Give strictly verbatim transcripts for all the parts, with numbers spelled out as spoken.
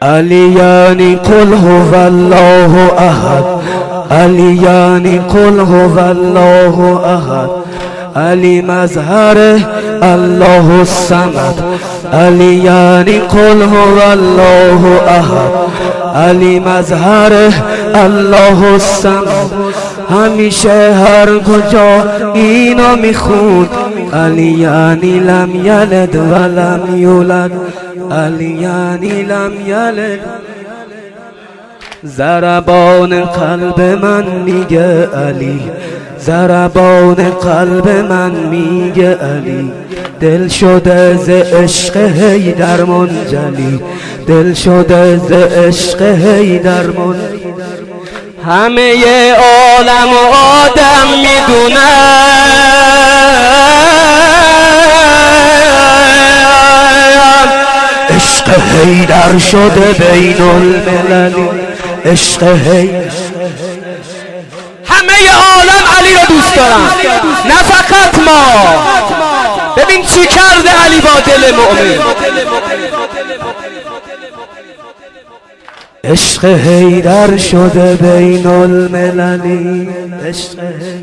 علی یعنی قل هو الله احد، علی یعنی قل هو الله احد، علی مظهر الله الصمد، علی یعنی قل هو الله احد، علی مظهر الله الصمد. همیشه هر کجا اینو میخوند، علی یعنی لم یلد ولم یولد، علی یعنی لم یلد. ضربان قلب من میگه علی، ضربان قلب من میگه علی. دل شده ز عشق حیدر منجلی، دل شده ز عشق حیدر منجلی. همه عالم و آدم میدونن، عشق حیدر شده بین المللی، عشق حیدر. همه عالم علی رو دوست دارن، نه فقط ما. ببین چی کرده علی با دل مؤمن. عشق حیدر شده بین المللی، عشق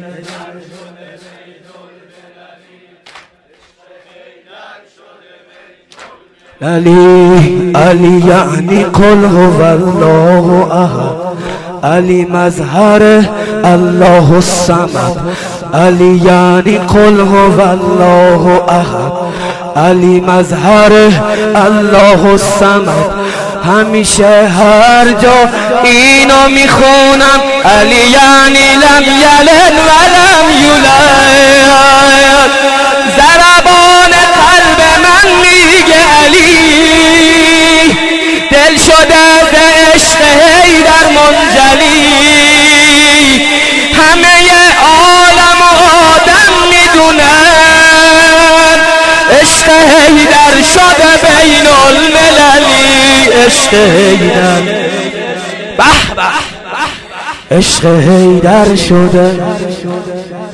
علی. علی یعنی قل هو الله احد، علی مظهر الله الصمد، علی یعنی قل هو الله احد، علی مظهر الله الصمد. همیشه هر جا اینو میخونم، علی یعنی لم یلد ولم یولد. ضربان قلب من میگه علی، دل شده ز عشق حیدر منجلی. همه عالم و آدم میدونن، عشق حیدر شده بین المللی، عشق حیدر. به به عشق حیدر شده.